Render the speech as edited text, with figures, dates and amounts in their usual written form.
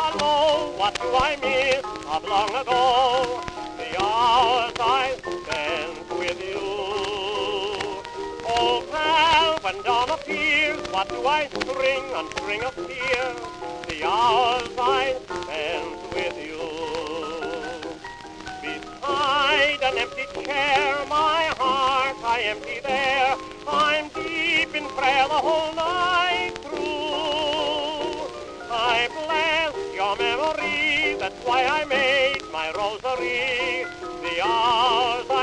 hello, what do I miss of long ago? The hours I spent with you. Oh, pal, when dawn appears, what do I string on string of tears? The hours I spent with you. Beside an empty chair, my heart I empty there. I'm deep in prayer the whole night through. I bless your memory, that's why I made my rosary. The hours